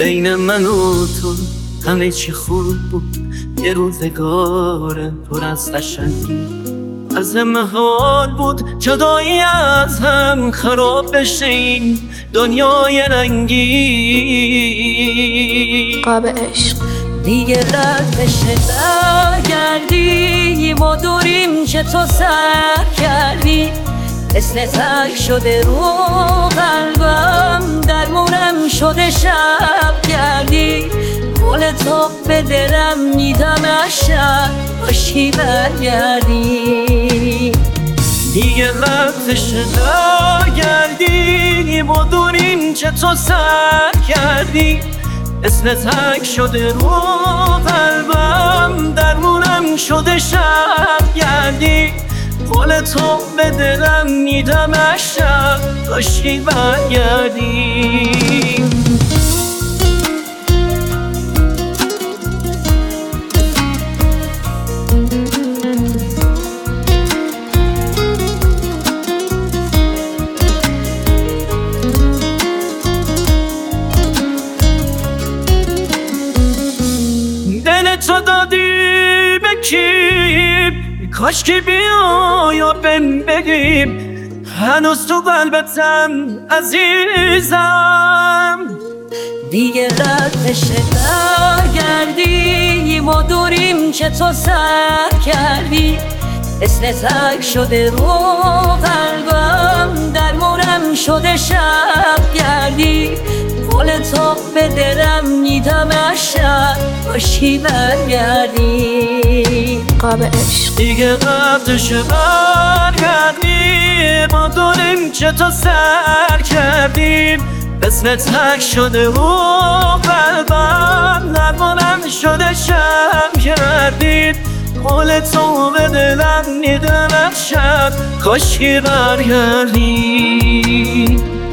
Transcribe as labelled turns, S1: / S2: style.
S1: بین من و تو همه چی خوب بود، یه روزگار پر از قشنگی. از محال بود جدایی از هم خراب بشه این دنیای رنگی.
S2: قاب عشق
S3: دیگه رد بشه برگردی، ما دوریم که تو سر کردی. مثل تک شده رو قلبم، درمونم شده شب کردی. قول تو به دلم میدم شب باشی برگردی.
S1: دیگه وقتش برگردی، ما دوریم که تو سر کردی. مثل تک شده رو قلبم، درمونم شده شب گردی. قول تو به دلم میدم شب باشی برگردی. دل تو دادی به کی؟ کاش که بیای و بهم بگیم هنوز تو قلبتم عزیزم.
S3: دیگه رد بشه برگردی، ما دوریم که تو سر کردی. مثل تک شده رو قلبم، درمونم شده شب گردی. قول تو به دلم میدم شب باشی برگردی.
S2: قاب عشق
S1: دیگه قبلش برگردی، ما دوریم که تو سر کردیم. مثل تک شده رو قلبم، درمانم شده شب کردید. قول تو به دلم میدم شب کاشکی برگردی.